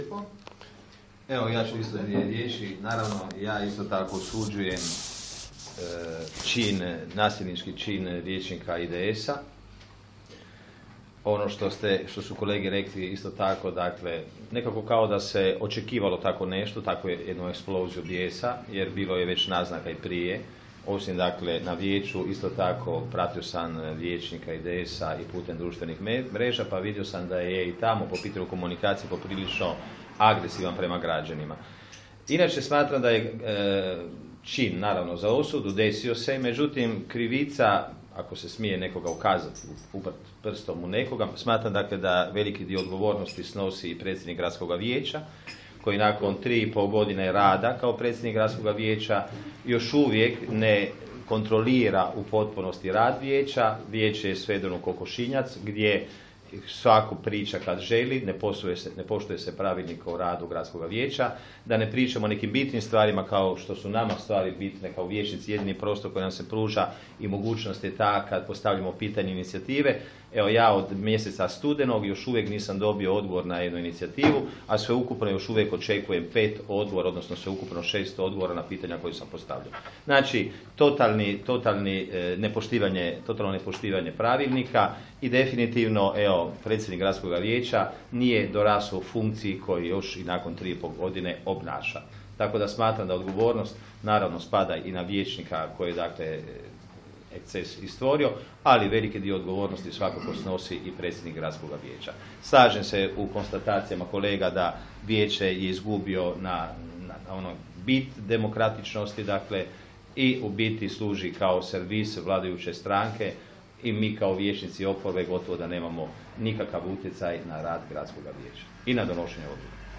Evo, ja ću isto dvije riječi. Naravno, ja isto tako osuđujem nasilnički čin vijećnika IDS-a. Ono što su kolege rekli isto tako, dakle, nekako kao da se očekivalo tako nešto, tako jednu eksploziju bijesa, jer bilo je već naznaka i prije. Osim, dakle, na vijeću, isto tako pratio sam vijećnika IDS-a i putem društvenih mreža, pa vidio sam da je i tamo po pitanju komunikacije poprilično agresivan prema građanima. Inače, smatram da je čin, naravno, za osudu, desio se, međutim, krivica, ako se smije nekoga ukazati, uprt prstom u nekoga, smatram, dakle, da veliki dio odgovornosti snosi i predsjednik gradskog vijeća, koji nakon 3,5 godine rada kao predsjednik gradskog vijeća još uvijek ne kontrolira u potpunosti rad vijeća. Vijeće je svedeno u kokošinjac gdje svako priča kad želi, ne poštuje se pravilnik o radu gradskog vijeća, da ne pričamo o nekim bitnim stvarima kao što su nama stvari bitne kao vijećnici, jedini prostor koji nam se pruža i mogućnost je ta kad postavljamo pitanje inicijative. Evo, ja od mjeseca studenog još uvijek nisam dobio odgovor na jednu inicijativu, a sveukupno još uvijek očekujem 5 odgovora, odnosno sveukupno 6 odgovora na pitanja koje sam postavljao. Znači, totalno nepoštivanje pravilnika i definitivno, evo, predsjednik gradskog vijeća nije dorasao u funkciji koju još i nakon 3,5 godine obnaša. Tako da smatram da odgovornost naravno spada i na vijećnika koji je, dakle, eksces istvorio, ali veliki dio odgovornosti svakako snosi i predsjednik gradskog vijeća. Slažem se u konstatacijama kolega da vijeće je izgubio na ono bit demokratičnosti, dakle, i u biti služi kao servis vladajuće stranke i mi kao vijećnici oporbe gotovo da nemamo nikakav utjecaj na rad gradskog vijeća i na donošenje odluka.